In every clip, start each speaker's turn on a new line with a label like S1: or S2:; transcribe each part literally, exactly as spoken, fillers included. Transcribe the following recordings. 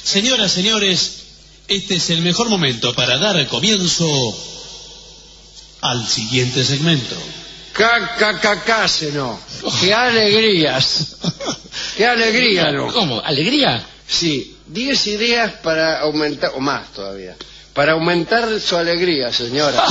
S1: Señoras, señores, este es el mejor momento para dar comienzo al siguiente segmento.
S2: Cacacacáseno. ¡Qué alegrías! ¡Qué alegría, no!
S3: ¿Cómo? ¿Alegría?
S2: Sí, diez ideas para aumentar, o más todavía, para aumentar su alegría, señora.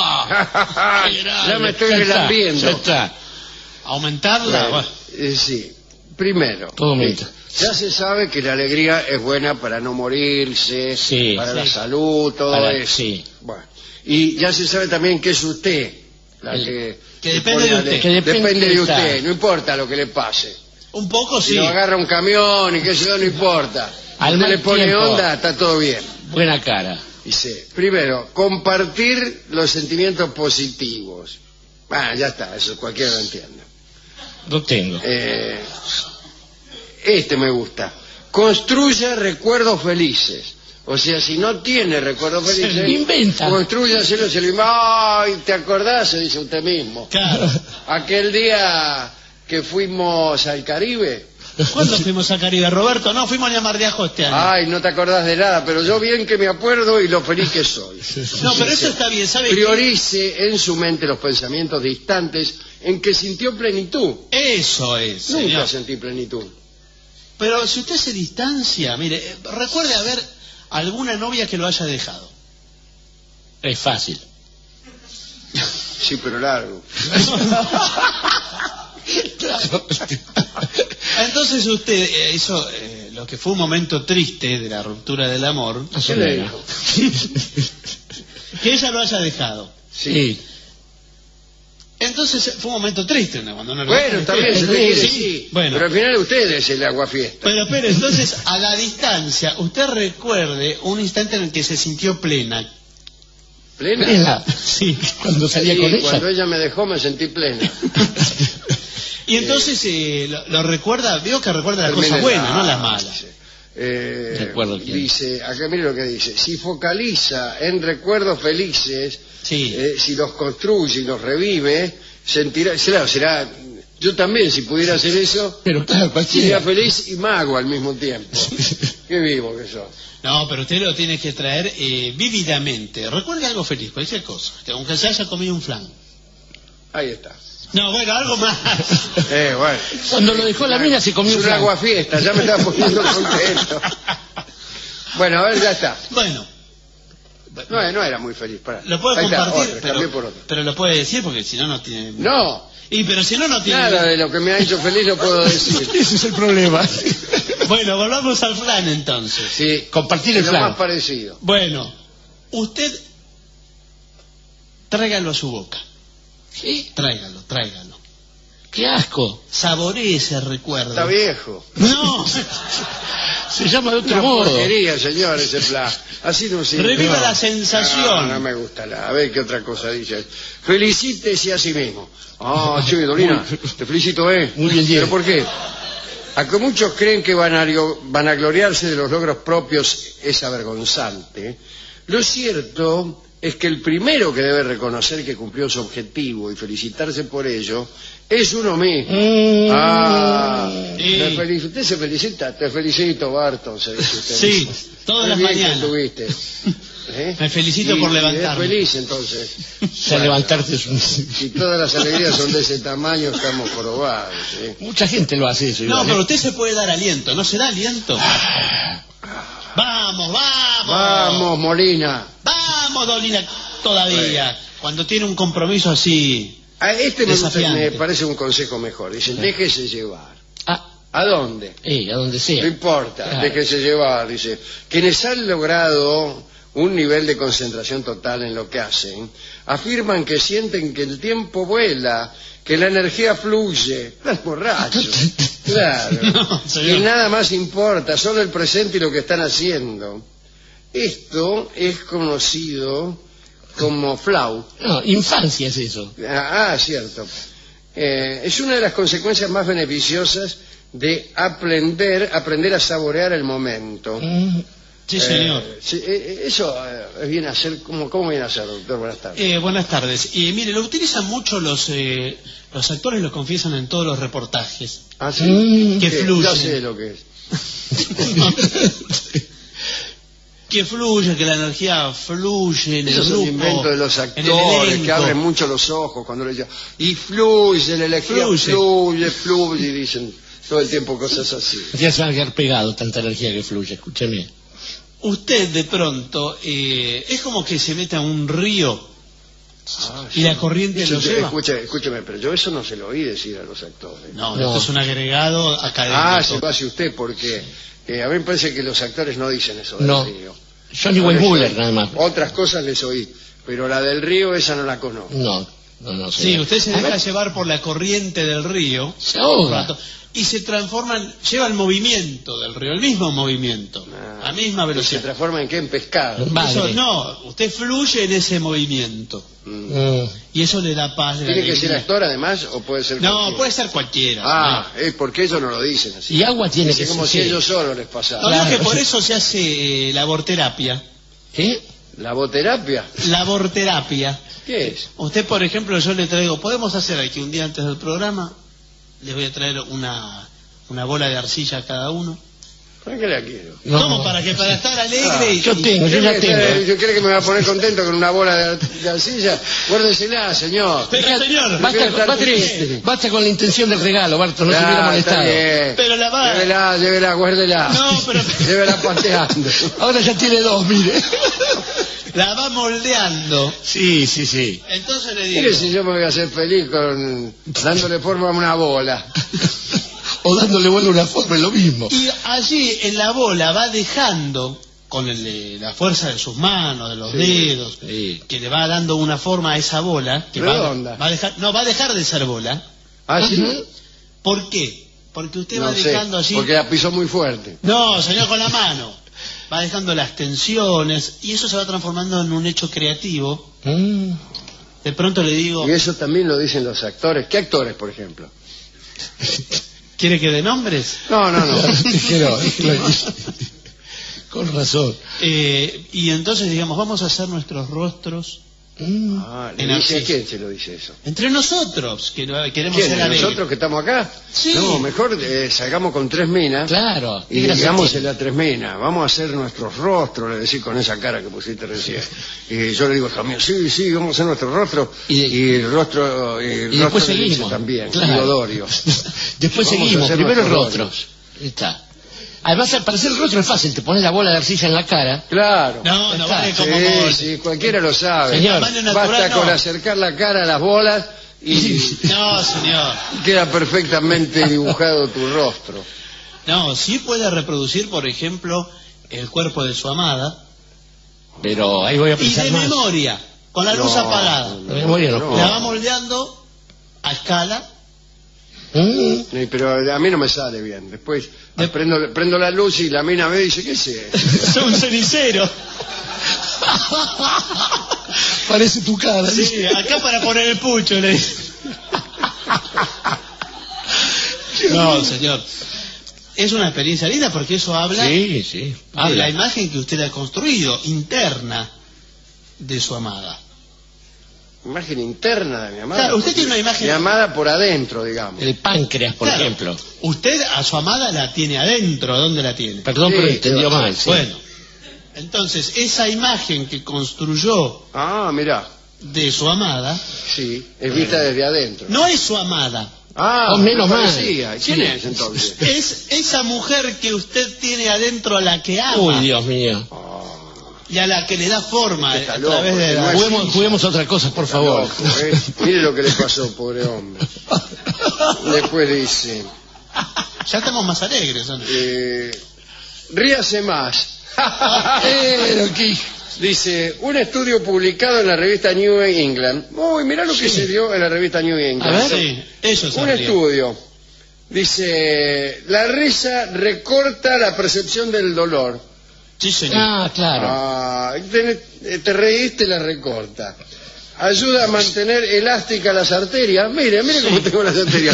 S2: Ya me estoy relambiendo.
S3: Ya está.
S1: ¿Aumentarla?
S2: Bueno, eh, sí. Primero,
S3: Todo
S2: eh,
S3: aumenta.
S2: ya se sabe que la alegría es buena para no morirse,
S3: Sí,
S2: para
S3: sí.
S2: la salud, todo
S3: Para-
S2: eso.
S3: sí.
S2: Bueno, y ya se sabe también que es usted la
S3: El-
S2: que,
S1: que depende de
S2: pone
S1: usted.
S2: ale-
S3: Que depende
S2: depende
S3: de
S2: de
S3: usted.
S2: usted, no importa lo que le pase.
S1: Un poco
S2: Si
S1: sí.
S2: lo agarra un camión y qué sé yo, no importa.
S3: Al
S2: Usted
S3: mal
S2: le pone
S3: tiempo.
S2: onda, está todo bien.
S3: Buena cara.
S2: Dice, primero, compartir los sentimientos positivos. Ah, ya está, eso cualquiera lo entiende.
S3: Lo tengo.
S2: Eh, este me gusta. Construya recuerdos felices. O sea, si no tiene recuerdos
S3: Se
S2: felices,
S3: lo inventa.
S2: construyaselo, se lo inventa. Ay, ¿te acordás? Se dice usted mismo.
S1: Claro.
S2: Aquel día que fuimos al Caribe.
S1: ¿Cuándo fuimos a Caribe, Roberto? No, fuimos a Mar de Ajó este año.
S2: Ay, no te acordás de nada, pero yo bien que me acuerdo y lo feliz que soy.
S1: No, pero eso está bien, ¿sabe qué?
S2: Priorice en su mente los pensamientos distantes en que sintió plenitud.
S1: Eso es,
S2: Nunca
S1: señor.
S2: sentí plenitud.
S1: Pero si usted se distancia, mire, eh, recuerde haber alguna novia que lo haya dejado.
S3: Es fácil.
S2: Sí, pero largo.
S1: Entonces usted eh, hizo eh, lo que fue un momento triste de la ruptura del amor,
S2: ¿Qué le dijo?
S1: que ella lo haya dejado.
S3: Sí.
S1: Entonces fue un momento triste, ¿no? Cuando uno lo
S2: Bueno,
S1: deja.
S2: está bien, se le quiere, sí.
S1: Bueno.
S2: Pero al final usted es el aguafiesta.
S1: Pero espere, entonces a la distancia, usted recuerde un instante en el que se sintió plena.
S2: ¿Plena?
S3: Plena. Sí, cuando salía
S2: Sí,
S3: con ella.
S2: cuando ella me dejó me sentí plena.
S1: Y entonces eh, lo, lo recuerda, veo que recuerda las
S2: Termina
S1: cosas buenas,
S2: la-
S1: no las malas.
S2: dice, eh,
S3: Recuerdo quién.
S2: dice, acá mire lo que dice, si focaliza en recuerdos felices,
S1: Sí.
S2: eh, si los construye y los revive, sentirá, será, será, yo también si pudiera hacer eso,
S3: Pero claro,
S2: sería
S3: cualquiera.
S2: feliz y mago al mismo tiempo. Qué vivo que sos.
S1: No, pero usted lo tiene que traer eh, vívidamente. Recuerde algo feliz, cualquier cosa. Aunque se haya comido un flan.
S2: Ahí está.
S1: No, bueno, algo más.
S2: Eh, bueno.
S3: Cuando lo dejó la mina se comió
S2: Es
S3: un
S2: un
S3: flan.
S2: aguafiesta, ya me estaba poniendo contento. Bueno, a ver, ya está.
S1: Bueno,
S2: No, no era muy feliz. Pará.
S1: lo puede
S2: Ahí está,
S1: compartir,
S2: otro, cambié por
S1: pero,
S2: otro.
S1: pero lo puede decir porque si no, no tiene...
S2: No,
S1: Y pero si no, no tiene...
S2: nada de lo que me ha hecho feliz lo puedo decir.
S3: Ese es el problema.
S1: Bueno, volvamos al flan entonces.
S2: Sí,
S3: Compartir el
S2: lo
S3: flan.
S2: más parecido.
S1: Bueno, usted tráigalo a su boca.
S3: ¿Qué?
S1: Tráigalo, tráigalo.
S3: ¡Qué asco!
S1: Saboree ese recuerdo.
S2: Está viejo.
S1: No,
S3: Se llama de otro
S2: Una
S3: modo.
S2: porquería, señor, ese plan. Así no sirve.
S1: reviva
S2: No.
S1: la sensación.
S2: No, no me gusta la. A ver qué otra cosa dice. Felicítese a sí mismo. Ah, che, Dolina, te felicito, ¿eh?
S3: Muy bien, Diego.
S2: ¿Pero por qué? A que muchos creen que van a, van a gloriarse de los logros propios es avergonzante. Lo cierto es que el primero que debe reconocer que cumplió su objetivo y felicitarse por ello es uno mismo.
S3: Mm.
S2: Ah,
S1: Sí.
S2: me felici- usted se felicita, te felicito, Barton, se dice usted.
S1: Sí,
S2: mismo.
S1: todas
S2: Muy
S1: las
S2: bien que
S1: mañanas.
S2: estuviste. ¿Eh?
S1: Me felicito
S2: Y-
S1: por
S2: y
S1: levantarme.
S2: es feliz, entonces.
S3: Ya levantarte es un...
S2: Si todas las alegrías son de ese tamaño, estamos jorobados. ¿eh?
S3: Mucha gente lo hace eso.
S1: No,
S3: igual,
S1: pero
S3: ¿eh?
S1: usted se puede dar aliento, ¿no se da aliento? Vamos, vamos.
S2: Vamos, Molina.
S1: Vamos, Dolina, todavía. Cuando tiene un compromiso así...
S2: A este me, gusta-
S1: Desafiante.
S2: me parece un consejo mejor. Dicen, déjese llevar.
S3: Ah,
S2: ¿A dónde?
S3: eh, a donde
S2: No
S3: sea.
S2: importa,
S3: Claro.
S2: déjese llevar. Dice, quienes han logrado un nivel de concentración total en lo que hacen, afirman que sienten que el tiempo vuela, que la energía fluye. Estás borracho. Claro.
S1: No, señor.
S2: Que nada más importa, solo el presente y lo que están haciendo. Esto es conocido como flow.
S3: No, infancia es eso.
S2: Ah, ah, cierto. Eh, es una de las consecuencias más beneficiosas de aprender, aprender a saborear el momento.
S3: Mm.
S1: Sí, señor.
S2: Eh, sí, eh, eso eh, viene a ser, ¿cómo, ¿cómo viene a ser, doctor? Buenas tardes.
S1: Eh, buenas tardes. Y mire, lo utilizan mucho los eh, los actores, lo confiesan en todos los reportajes.
S2: ¿Ah, sí?
S3: Mm,
S1: que
S2: Sí,
S1: fluye.
S2: Ya sé lo que es.
S1: que fluye, que la energía fluye en el
S2: Esos son
S1: grupo,
S2: inventos de los
S1: en el
S2: actores
S1: elenco.
S2: que abren mucho los ojos cuando le dicen y fluye, la energía
S1: Fluye.
S2: fluye, fluye, y dicen todo el tiempo cosas así.
S3: Ya se va a quedar pegado tanta energía que fluye, escúcheme.
S1: Usted de pronto eh, es como que se mete a un río
S2: Ah,
S1: y la corriente
S2: Eso
S1: lo
S2: yo-
S1: lleva.
S2: escuche- escúcheme, pero yo eso no se lo oí decir a los actores.
S1: No,
S3: No.
S1: esto es un agregado académico.
S2: Ah, se lo hace usted porque eh, a mí me parece que los actores no dicen eso del
S3: No.
S2: río.
S3: Johnny
S2: Por eso,
S3: Weissmuller, nada más.
S2: Otras cosas les oí, pero la del río esa no la conozco.
S3: No, no, no.
S1: Sí,
S3: señor.
S1: usted se
S3: A
S1: deja
S3: ver,
S1: llevar por la corriente del río
S3: se
S1: un
S3: ahoga.
S1: rato, y se transforman, lleva el movimiento del río, el mismo movimiento,
S2: Ah,
S1: la misma
S2: ¿y se
S1: velocidad.
S2: transforma en qué? En pescado.
S3: Va.
S1: Eso,
S3: Madre.
S1: no, usted fluye en ese movimiento
S2: Mm.
S3: Mm.
S1: y eso le da paz. le da
S2: ¿Tiene que
S1: alegría.
S2: ser actor además o puede ser
S1: No,
S2: cualquiera?
S1: puede ser cualquiera.
S2: Ah, es porque ellos no lo dicen así.
S3: Y agua tiene
S2: Dice
S3: que
S2: como
S3: ser.
S2: si
S3: sí.
S2: ellos solo les pasara.
S1: No, no,
S3: Claro.
S1: que por eso se hace eh, laborterapia.
S3: ¿Qué?
S2: ¿La boterapia?
S1: Laborterapia.
S2: ¿Qué es?
S1: Usted, por ejemplo, yo le traigo, podemos hacer aquí un día antes del programa, les voy a traer una, una bola de arcilla a cada uno.
S2: ¿Para qué la quiero?
S3: No.
S1: ¿Cómo? Para que para estar alegre
S2: Ah,
S1: y,
S3: yo
S1: y-
S3: tengo, yo ya
S2: ¿Cree
S3: tengo.
S2: que, ¿Yo cree que me va a poner contento con una bola de, ar- de arcilla? Guárdesela, señor.
S1: Pero, señor,
S3: Basta,
S2: estar
S3: basta-
S2: triste.
S3: basta con la intención del regalo, Barto, no se hubiera
S2: Ah,
S3: molestado.
S2: está bien.
S1: Pero la va-
S2: Llévela, llévela, guárdela.
S1: No, pero-
S2: Llévela pateando.
S3: Ahora ya tiene dos, mire.
S1: la va moldeando.
S3: Sí, sí, sí.
S1: Entonces le digo,
S2: Mire si yo me voy a hacer feliz con dándole forma a una bola.
S3: O dándole vuelta una forma, es lo mismo.
S1: y allí en la bola va dejando, con el de- la fuerza de sus manos, de los
S2: Sí,
S1: dedos,
S3: sí.
S1: que le va dando una forma a esa bola, que va,
S2: Redonda.
S1: va a dejar, no, va a dejar de ser bola.
S2: ¿Ah, sí?
S3: Ujú.
S1: ¿Por qué? Porque usted
S2: No
S1: va
S2: sé,
S1: dejando allí...
S2: porque la pisó muy fuerte.
S1: No, señor, con la mano. Va dejando las tensiones y eso se va transformando en un hecho creativo.
S3: Mm.
S1: De pronto le digo,
S2: Y eso también lo dicen los actores. ¿Qué actores, por ejemplo?
S1: ¿quiere que dé nombres?
S2: No, no, no.
S3: Déjelo, déjelo. Con razón.
S1: Eh, y entonces, digamos, vamos a hacer nuestros rostros
S3: Mm.
S2: Ah, ¿le
S1: En
S2: dice a
S1: arcilla.
S2: quién se lo dice eso?
S1: entre nosotros, que lo- queremos
S2: ¿Quién?
S1: ser alegres.
S2: ¿Nosotros que estamos acá?
S1: Sí.
S2: No, mejor eh, salgamos con tres minas.
S3: Claro.
S2: Y
S3: ¿Qué gracia
S2: digamos
S3: tiene?
S2: en la tres minas, vamos a hacer nuestros rostros, le decís con esa cara que pusiste recién. Y yo le digo, hija mío, sí, sí, vamos a hacer nuestro rostro.
S3: Y
S2: Y,
S3: de-
S2: el rostro, y el
S3: Y después
S2: rostro le dice
S3: seguimos.
S2: también,
S3: Claro.
S2: y Odorio.
S3: Después
S2: Vamos a
S3: seguimos.
S2: hacer
S3: Primero el
S2: nuestros
S3: rostro.
S2: rostros.
S3: Ahí está. Además, para hacer el rostro es fácil. Te pones la bola de arcilla en la cara.
S2: Claro.
S1: No, no
S3: Está.
S1: vale como
S2: Sí,
S1: molde.
S2: sí, cualquiera lo sabe.
S3: Señor,
S1: tamaño natural,
S2: Basta
S1: no.
S2: con acercar la cara a las bolas y
S1: No, señor.
S2: queda perfectamente dibujado tu rostro.
S1: No, sí puede reproducir, por ejemplo, el cuerpo de su amada.
S3: Pero ahí voy a
S1: Y
S3: pensar
S1: de
S3: más.
S1: memoria, con la luz
S2: No,
S1: apagada.
S3: La memoria no,
S2: no.
S3: puedo.
S1: La va moldeando a escala.
S3: Mm.
S2: Sí, pero a mí no me sale bien. Después prendo, prendo la luz y la mina me dice, ¿qué es eso?
S1: Es un cenicero.
S3: Parece tu cara.
S1: Sí, acá para poner el pucho, le dice. No, señor. Es una experiencia linda porque eso habla
S3: Sí, sí.
S1: de
S3: Habla.
S1: la imagen que usted ha construido, interna, de su amada.
S2: Imagen interna de mi amada.
S1: Claro, usted tiene una imagen-
S2: Mi amada por adentro, digamos.
S3: El páncreas, por
S1: Claro,
S3: ejemplo.
S1: Usted a su amada la tiene adentro, ¿dónde la tiene?
S3: Perdón,
S2: Sí,
S3: pero entendió
S2: claro.
S3: mal. Sí.
S1: Bueno, entonces esa imagen que construyó
S2: Ah, mirá.
S1: de su amada
S2: Sí, es vista desde adentro.
S1: no es su amada,
S2: Ah,
S3: Oh, menos
S2: me
S3: mal.
S2: parecía. ¿Quién
S3: Sí.
S2: es entonces?
S1: es esa mujer que usted tiene adentro a la que ama
S3: Uy, Dios mío.
S2: Ah,
S1: y a la que le da forma
S2: Está
S1: a
S2: loco,
S1: través de
S2: no
S1: la...
S2: es-
S3: Juguemos, juguemos a otra cosa, por
S2: está
S3: favor.
S2: loco, ¿eh? Mire lo que le pasó, pobre hombre. Después dice,
S1: Ya estamos más alegres, ¿o no?
S2: eh, ríase más.
S3: Pero qué-
S2: Dice, un estudio publicado en la revista New England. Uy, mirá lo que se dio en la revista New England.
S3: A ver.
S1: Sí, eso es
S2: Un
S1: alegría.
S2: estudio. Dice, la risa recorta la percepción del dolor.
S1: Sí, señor.
S3: Ah, claro.
S2: Ah, te, te reíste, la recorta. Ayuda a mantener elásticas las arterias. Mire, mire cómo tengo las arterias.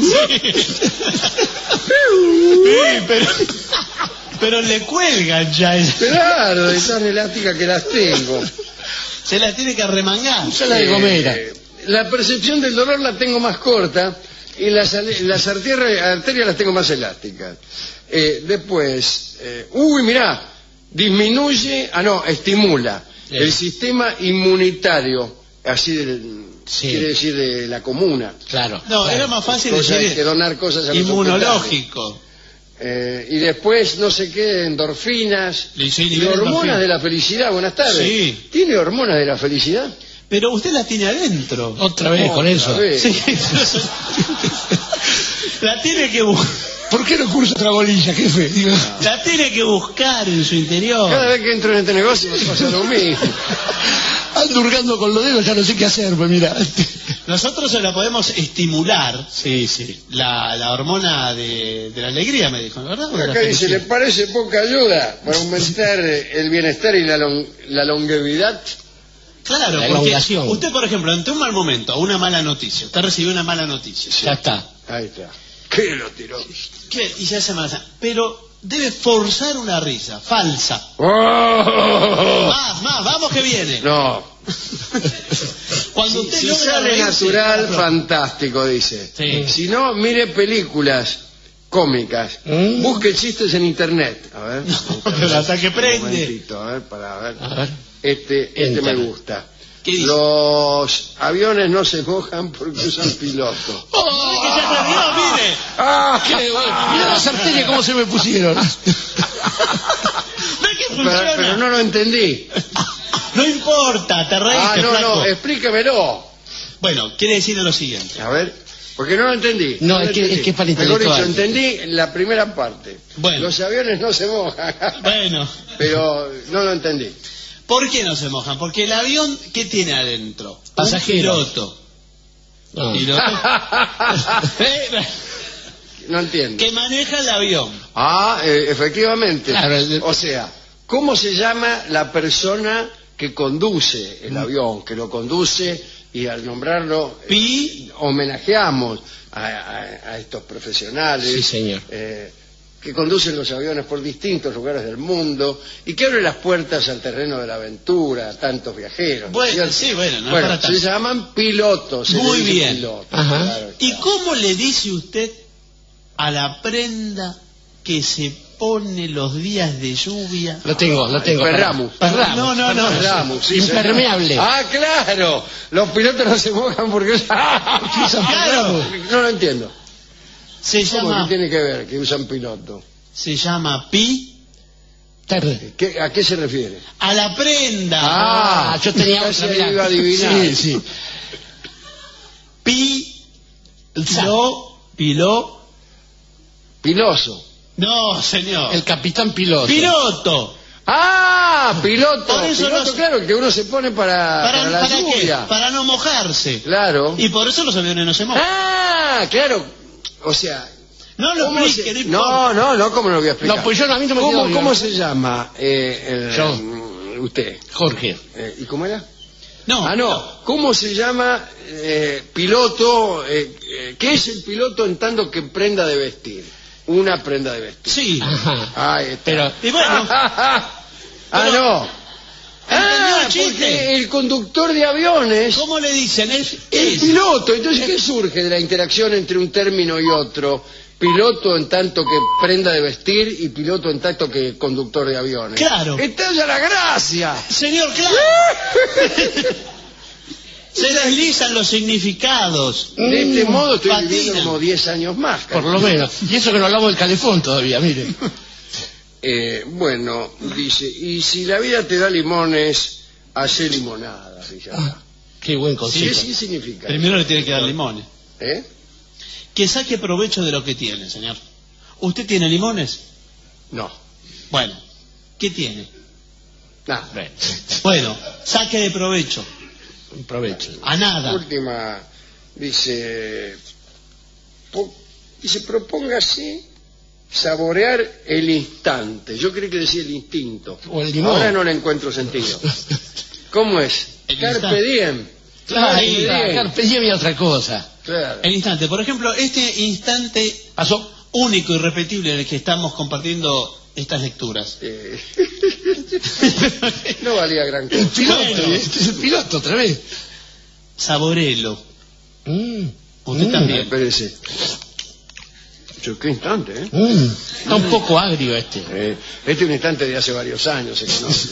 S1: Sí, pero, pero le cuelgan ya.
S2: Claro, de tan elásticas que las tengo.
S1: Se las tiene que arremangar.
S3: Usa la de Gomera.
S2: Eh, la percepción del dolor la tengo más corta y las, ale- las arterias, arterias las tengo más elásticas. Eh, después, eh, uy, mirá, disminuye, ah no, estimula
S3: Bien.
S2: el sistema inmunitario, así del,
S3: Sí.
S2: quiere decir de la comuna.
S3: Claro.
S1: No,
S3: claro.
S1: era más fácil
S2: Cosa, hay
S1: decir
S2: que donar cosas a los hospitales.
S1: inmunológico.
S2: Eh, y después, no sé qué, endorfinas
S1: Le hice
S2: y
S1: nivel
S2: hormonas
S1: endorfina.
S2: de la felicidad. Buenas tardes.
S1: Sí.
S2: ¿Tiene hormonas de la felicidad?
S1: Pero usted la tiene adentro.
S3: Otra vez con
S2: Otra
S3: eso.
S2: vez.
S1: Sí, pero eso- la tiene que buscar.
S3: ¿Por qué no curso otra bolilla, jefe? Digo,
S1: La tiene que buscar en su interior.
S2: Cada vez que entro en este negocio me pasa lo mismo.
S3: ando hurgando con los dedos, ya no sé qué hacer, pues mira.
S1: Nosotros se la podemos estimular,
S3: Sí, sí.
S1: la, la hormona de, de la alegría, me dijo, ¿verdad? O de la
S2: Acá dice, ¿le
S1: felicidad.
S2: parece poca ayuda para aumentar el bienestar y la, lon- la longevidad?
S1: Claro,
S3: La
S1: porque
S3: elongación.
S1: usted, por ejemplo, ante un mal momento, una mala noticia, usted recibió una mala noticia.
S3: Ya está.
S2: Ahí está. ¿Qué lo tiró?
S1: ¿Qué? Y ya se mala. Pero debe forzar una risa, falsa.
S2: ¡Oh!
S1: Más, más, vamos que viene.
S2: No.
S1: Cuando
S2: Si,
S1: usted
S2: si
S1: logra
S2: sale
S1: reírse,
S2: natural,
S1: claro.
S2: fantástico, dice.
S1: Sí.
S2: Si no, mire películas cómicas.
S3: Mm.
S2: Busque chistes en internet. A ver.
S1: pero hasta que
S2: Un
S1: prende.
S2: momentito, a ver, para ver.
S3: A ver.
S2: Este, este me
S3: Enter.
S2: gusta.
S1: ¿Qué dice?
S2: Los aviones no se mojan porque usan piloto.
S1: ¡Oh! ¡Que ya terminó, mire!
S2: ¡Ah!
S3: Qué bueno. Mira las arterias cómo se me pusieron.
S1: ¿Ve que
S2: Pero,
S1: funciona?
S2: pero no lo entendí.
S1: No importa, te reíste,
S2: Ah, no,
S1: flaco.
S2: no, explíquemelo.
S1: Bueno, quiere decir lo siguiente.
S2: A ver, porque no lo entendí.
S3: No,
S2: lo
S3: es que-
S2: entendí.
S3: es que es para
S2: Mejor dicho,
S3: intelectual.
S2: entendí la primera parte.
S1: Bueno.
S2: Los aviones no se mojan.
S1: Bueno,
S2: Pero no lo entendí.
S1: ¿por qué no se mojan? Porque el avión, ¿qué tiene adentro?
S3: Pasajeros.
S1: Un piloto.
S3: No.
S1: Piloto. Eh,
S2: No entiendo.
S1: que maneja el avión.
S2: Ah, eh, efectivamente.
S3: Claro, el-
S2: O sea, ¿cómo se llama la persona que conduce
S3: Mm.
S2: el avión? Que lo conduce y al nombrarlo eh,
S1: Pi.
S2: homenajeamos a, a- a estos profesionales.
S3: Sí, señor.
S2: eh, que conducen los aviones por distintos lugares del mundo y que abren las puertas al terreno de la aventura a tantos viajeros. ¿no es
S1: Bueno,
S2: cierto?
S1: sí, bueno, no es
S2: Bueno,
S1: para
S2: se
S1: tanto.
S2: llaman pilotos. se
S1: Muy
S2: le dice
S1: bien.
S2: pilotos,
S3: Ajá.
S2: claro está.
S1: ¿Y cómo le dice usted a la prenda que se pone los días de lluvia?
S3: Lo tengo, lo tengo.
S2: Perramus.
S3: Perramus.
S1: No, no, no.
S2: Perramus, sí,
S3: Impermeable.
S2: señor. Ah, claro. Los pilotos no se mojan porque usan...
S1: Claro.
S2: No lo entiendo.
S1: Se
S2: ¿Cómo
S1: llama,
S2: que tiene que ver que usan piloto?
S1: se llama pi
S3: Tarde.
S2: ¿Qué- ¿A qué se refiere?
S1: a la prenda.
S3: Ah, yo tenía
S2: casi
S3: otra, mirá.
S2: iba a adivinar.
S3: Sí, sí.
S1: Pi,
S3: El sa-
S1: lo, piló.
S2: Piloso.
S1: No, señor.
S3: El capitán piloto.
S1: Piloto.
S2: Ah, piloto.
S1: Por eso
S2: piloto,
S1: los-
S2: claro, el que uno se pone para,
S1: ¿Para,
S2: para la
S1: para qué?
S2: lluvia.
S1: Para no mojarse.
S2: Claro.
S1: Y por eso los aviones no se mojan.
S2: Ah, claro. O sea...
S1: No lo
S2: ¿cómo
S1: explique,
S2: se-
S1: no importa.
S2: No, no, no, ¿cómo lo voy a explicar?
S3: No, pues yo no, a mí no me
S2: ¿Cómo,
S3: quedó bien.
S2: ¿Cómo se llama eh, el-
S3: Yo.
S2: mm, usted?
S3: Jorge.
S2: Eh, ¿Y cómo era?
S1: No.
S2: Ah, no. ¿Cómo se llama eh, piloto? Eh, eh, ¿Qué es el piloto en tanto que prenda de vestir? Una prenda de vestir.
S1: Sí.
S3: Ajá.
S2: Ahí está.
S3: Pero,
S1: Y bueno,
S2: ah,
S1: Pero-
S2: no.
S1: ¿entendió
S2: Ah,
S1: el chiste?
S2: porque el conductor de aviones,
S1: ¿cómo le dicen? Es,
S2: el
S1: es-
S2: piloto. Entonces, ¿qué surge de la interacción entre un término y otro? Piloto en tanto que prenda de vestir y piloto en tanto que conductor de aviones.
S1: Claro.
S2: Está ya la gracia.
S1: Señor, claro. Se deslizan los significados.
S2: De este modo estoy
S1: patinan.
S2: viviendo como diez años más.
S3: por lo menos. Y eso que no hablamos del calefón todavía, mire.
S2: Eh, bueno, dice, y si la vida te da limones, hace limonada. Dice acá.
S3: Qué buen
S2: ¿Qué
S3: consejo.
S2: sí significa?
S1: Primero le tiene que dar limones.
S2: ¿Eh?
S1: Que saque provecho de lo que tiene, señor. ¿Usted tiene limones?
S2: No,
S1: Bueno, ¿qué tiene?
S2: nada.
S3: Bueno,
S1: Bueno, saque de provecho.
S3: un provecho.
S1: A nada.
S2: Última, dice, po- dice, propóngase saborear el instante. Yo creí que decía el instinto.
S3: O el limón.
S2: Ahora no le encuentro sentido. ¿Cómo es?
S1: El
S2: Carpe
S1: instante.
S2: diem.
S3: Claro,
S1: Ahí,
S2: bien.
S3: Carpe diem y otra cosa.
S2: Claro.
S1: El instante. Por ejemplo, este instante
S3: Pasó.
S1: único y repetible en el que estamos compartiendo estas lecturas.
S2: Eh, no valía gran cosa.
S3: El piloto,
S1: Bueno.
S3: este es el piloto otra vez.
S1: Saborelo.
S3: Mm,
S1: Usted
S3: mm.
S1: también.
S2: Espérese. Che, qué instante, ¿eh?
S3: Mm, está un poco agrio este.
S2: Eh, este es un instante de hace varios años, se conoce.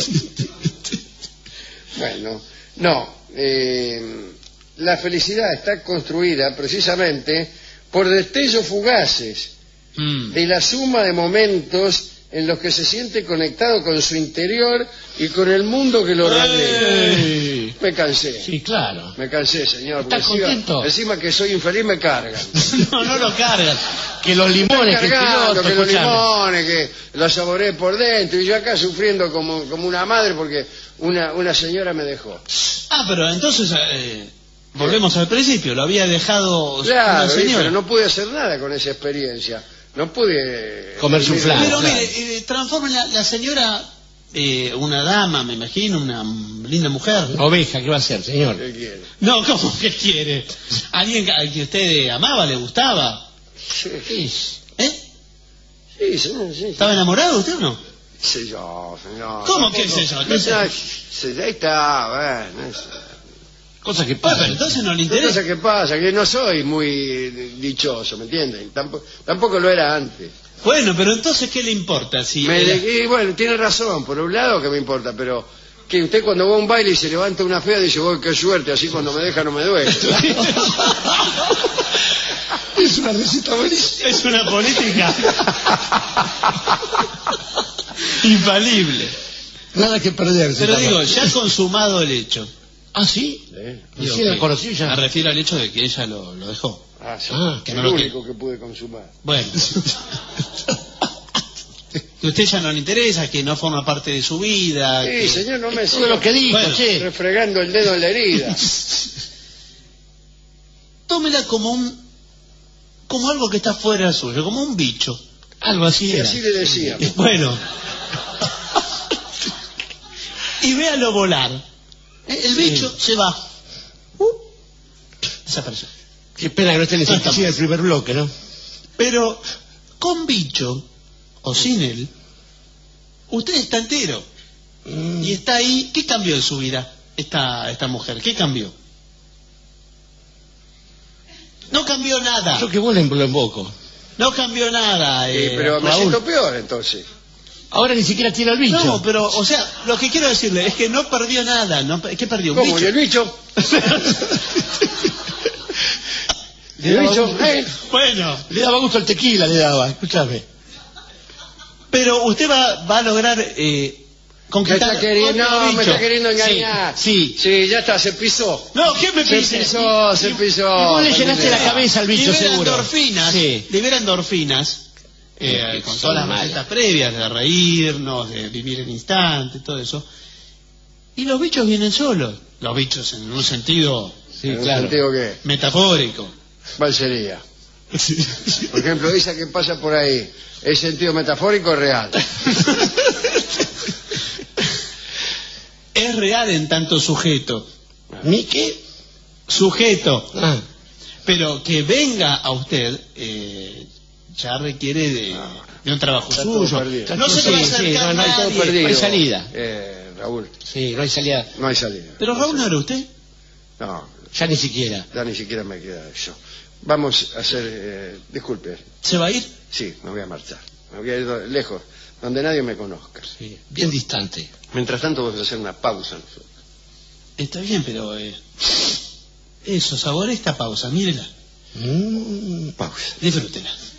S2: Bueno, no. Eh, la felicidad está construida precisamente por destellos fugaces
S1: Mm.
S2: de la suma de momentos en los que se siente conectado con su interior y con el mundo que lo rodea.
S3: ¡Ey!
S2: Me cansé.
S3: Sí, claro.
S2: Me cansé, señor.
S3: ¿Está
S2: porque encima-
S3: contento?
S2: Encima que soy infeliz me cargan.
S1: No, no lo cargas.
S3: Que los limones, que el
S2: Cargando,
S3: piloto,
S2: que los
S3: escuchame.
S2: limones, que los saboreé por dentro, y yo acá sufriendo como, como una madre porque una, una señora me dejó.
S1: Ah, pero entonces eh, volvemos al principio. Lo había dejado
S2: Claro,
S1: una
S2: ¿sí?
S1: señora.
S2: Pero no pude hacer nada con esa experiencia. No pude...
S3: Comer su flan.
S1: Pero
S3: claro.
S1: mire, eh, transformen la, la señora, eh, una dama, me imagino, una linda mujer.
S3: Oveja, ¿qué va a hacer, señor?
S2: ¿Qué quiere?
S1: No, ¿cómo que quiere? ¿Alguien que, que usted amaba, le gustaba?
S2: Sí,
S3: Sí.
S1: ¿Eh?
S2: sí, señor, sí.
S1: ¿Estaba enamorado usted o no?
S2: Sé yo, señor.
S1: ¿Cómo que
S2: Tampoco-
S1: sé yo?
S2: No,
S1: ¿Qué sé?
S2: no, sí, ahí está, bueno. eso.
S3: Cosa que
S1: Ah,
S3: pasa.
S1: pero entonces no le
S2: ¿Qué
S1: interesa.
S2: cosa que pasa? Que no soy muy dichoso, ¿me entienden? Tampoco, tampoco lo era antes.
S1: Bueno, pero entonces, ¿qué le importa? Si
S2: Me
S1: era-
S2: de- y bueno, tiene razón, por un lado que me importa, pero que usted cuando va a un baile y se levanta una fea dice, voy, qué suerte, así cuando me deja no me duele.
S3: Es una receta buenísima.
S1: Es una política infalible.
S3: Nada que perder.
S1: Pero
S3: señor.
S1: digo, ya consumado el hecho.
S3: ¿Ah, sí?
S2: ¿Eh?
S1: Digo
S3: Sí, la
S1: que
S3: conocí ya.
S1: Me refiero al hecho de que ella lo, lo dejó.
S2: Ah, sí.
S3: Ah,
S1: que
S2: el
S1: no lo
S2: único que pude consumar.
S1: Bueno. Que usted ya no le interesa, que no forma parte de su vida.
S2: Sí,
S1: que-
S2: señor, no me
S3: Todo
S2: siga
S3: lo que dijo,
S1: Bueno,
S3: che.
S2: refregando el dedo en la herida.
S1: Tómela como un como algo que está fuera suyo, como un bicho. Algo así
S2: Y
S1: era.
S2: así le decíamos.
S1: Bueno. Y véalo volar. Eh, El bicho se va. Uh, desapareció.
S3: Qué pena que no esté en el
S1: No está
S3: insecticida del primer bloque, ¿no?
S1: Pero con bicho, o sin él, usted está entero.
S3: Mm.
S1: Y está ahí. ¿Qué cambió en su vida esta, esta mujer? ¿Qué cambió? No cambió nada.
S3: Yo que vos la lo invoco.
S1: No cambió nada.
S2: Sí,
S1: eh,
S2: pero me
S1: Raúl.
S2: siento peor entonces.
S3: Ahora ni siquiera tiene al bicho.
S1: No, pero, o sea, lo que quiero decirle es que no perdió nada. No, ¿qué perdió? ¿Un
S2: ¿Cómo? ¿Y
S1: bicho?
S2: el bicho?
S3: Le
S2: ¿Y el
S3: daba
S2: bicho?
S3: gusto-
S2: ¿Eh?
S1: Bueno,
S3: Le daba gusto el tequila, le daba, escúchame.
S1: pero usted va, va a lograr eh,
S2: Me
S1: conquistar
S2: está queriendo,
S1: otro
S2: no, me
S1: bicho.
S2: está queriendo engañar.
S3: Sí,
S2: Sí, ya está, se pisó.
S1: No, ¿qué me
S2: Se
S1: pise?
S2: pisó, se pisó.
S3: Y vos le llenaste la cabeza al bicho,
S1: Libera
S3: seguro.
S1: endorfinas,
S3: Sí.
S1: libera endorfinas, eh, con todas las
S3: Son
S1: recetas previas, de reírnos, de vivir el instante, todo eso. Y los bichos vienen solos. Los bichos en un sentido
S3: Sí,
S2: ¿En un
S3: claro.
S2: sentido qué?
S1: metafórico.
S2: ¿Cuál sería? Por ejemplo, esa que pasa por ahí, ¿es sentido metafórico o real?
S1: Es real en tanto sujeto.
S3: ¿Mi qué?
S1: Sujeto.
S3: Ah,
S1: Pero que venga a usted eh, ya requiere de, de un trabajo
S2: Está todo
S1: suyo.
S2: perdido.
S1: No se
S3: Sí,
S1: le va a
S3: sí,
S1: acercar
S3: no, no hay
S2: Todo
S1: nadie.
S2: perdido.
S3: no hay salida.
S2: Eh, Raúl,
S3: sí, no hay salida.
S2: no hay salida.
S1: Pero Raúl, ¿no era usted?
S2: No,
S3: Ya ni siquiera.
S2: ya ni siquiera me queda eso. Vamos a hacer... Eh, disculpe,
S1: ¿Se va a ir?
S2: sí, me voy a marchar. Me voy a ir do- lejos, donde nadie me conozca.
S3: Sí, bien distante.
S2: Mientras tanto vamos a hacer una pausa nosotros.
S1: Está bien, pero... eh, eso, sabore esta pausa, mírela.
S3: Mm.
S2: Pausa.
S1: Disfrútela.